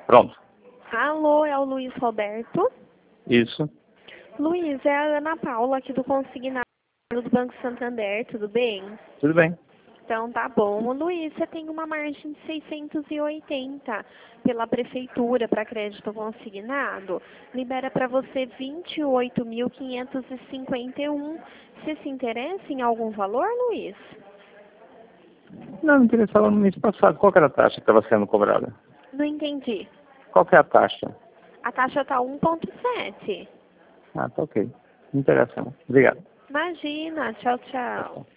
Pronto. Alô, é o Luiz Roberto. Isso. Luiz, é a Ana Paula aqui do Consignado do Banco Santander, tudo bem? Tudo bem. Então tá bom. Luiz, você tem uma margem de 680 pela prefeitura para crédito consignado. Libera para você 28.551. Você se interessa em algum valor, Luiz? Não, me interessava no mês passado. Qual que era a taxa que estava sendo cobrada? Não entendi. Qual que é a taxa? A taxa tá 1,7. Ah, tá ok. Me interessa, não. Obrigado. Imagina. Tchau, tchau.